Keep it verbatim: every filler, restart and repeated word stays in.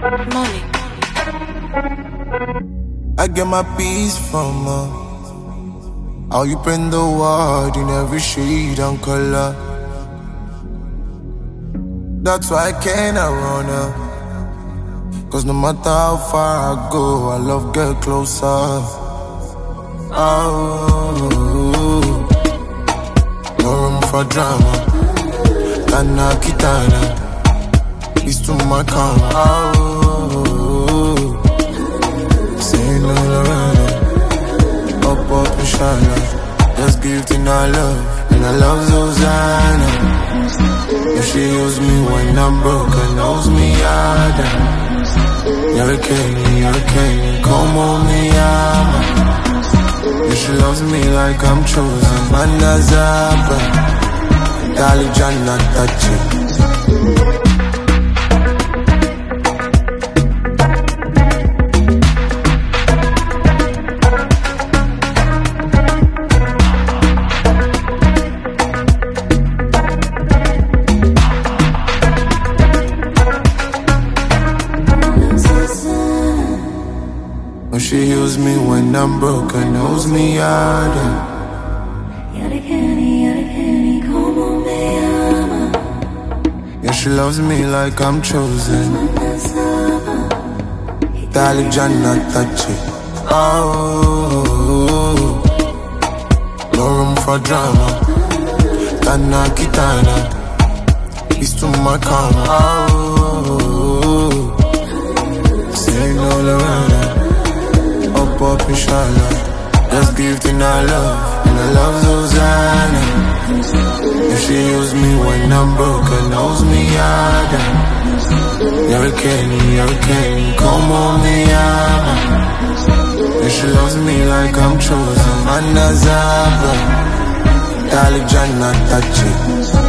Money. I get my peace from her. How you print the word in every shade and color. That's why I cannot run her. Cause no matter how far I go, I love get closer. Oh, no room for drama. Tana kitana, it's to my karma. Oh, say no around. Up, up, inshallah. Just give to our love, and I love Zozana. If she use me when I'm broken, knows me harder. You're kidding, you're kidding, come on me, ama. If she loves me like I'm chosen, Manazaba. Dali Jannah, touch it. She heals me when I'm broken, knows me harder. Yeah, she loves me like I'm chosen. Dali Jannah, touch it. Oh, no room for drama. Tana kitana, it's to my karma. Oh, say no around. Up, up, inshallah. Just give to our love, and I love Zozana. If she use me when I'm broken, knows me harder. You're kidding, you're kidding, come on me, ama. If she loves me like I'm chosen, Manazaba. Dali Jannah, touch it.